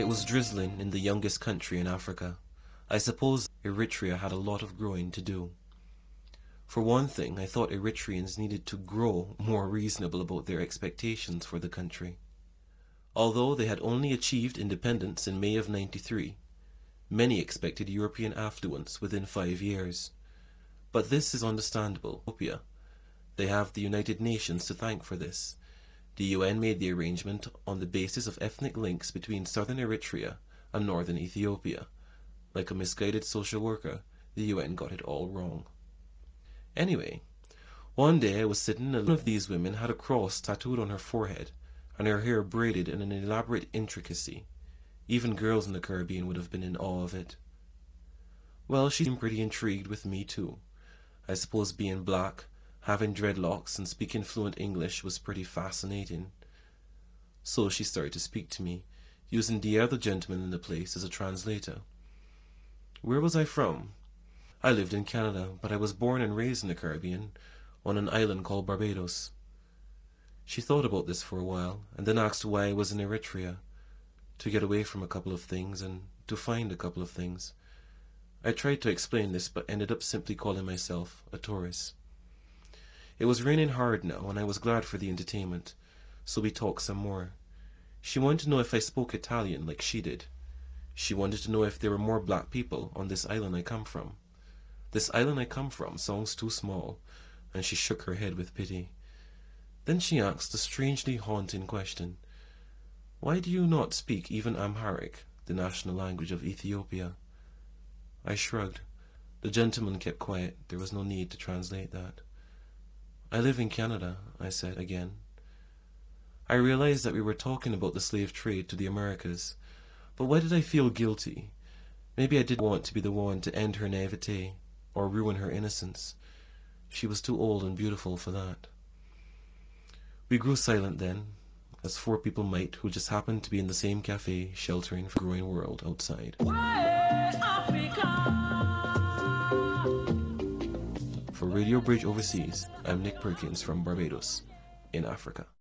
was drizzling in the youngest country in Africa. I suppose Eritrea had a lot of growing to do. For one thing, I thought Eritreans needed to grow more reasonable about their expectations for the country. Although they had only achieved independence in May of '93, many expected European affluence within 5 years. But this is understandable. They have the United Nations to thank for this. The UN made the arrangement on the basis of ethnic links between southern Eritrea and northern Ethiopia. Like a misguided social worker, the UN got it all wrong. Anyway, one day I was sitting and one of these women had a cross tattooed on her forehead and her hair braided in an elaborate intricacy. Even girls in the Caribbean would have been in awe of it. Well, she seemed pretty intrigued with me too. I suppose being black, having dreadlocks, and speaking fluent English was pretty fascinating. So she started to speak to me, using the other gentleman in the place as a translator. Where was I from? I lived in Canada, but I was born and raised in the Caribbean, on an island called Barbados. She thought about this for a while, and then asked why I was in Eritrea. To get away from a couple of things, and to find a couple of things. I tried to explain this, but ended up simply calling myself a tourist. It was raining hard now, and I was glad for the entertainment, so we talked some more. She wanted to know if I spoke Italian like she did. She wanted to know if there were more black people on this island I come from. This island I come from sounds too small, and she shook her head with pity. Then she asked a strangely haunting question. Why do you not speak even Amharic, the national language of Ethiopia? I shrugged. The gentleman kept quiet. There was no need to translate that. I live in Canada, I said again. I realized that we were talking about the slave trade to the Americas, but why did I feel guilty? Maybe I didn't want to be the one to end her naivete or ruin her innocence. She was too old and beautiful for that. We grew silent then, as four people might who just happened to be in the same cafe sheltering from the growing world outside. For Radio Bridge Overseas, I'm Nick Perkins from Barbados, in Africa.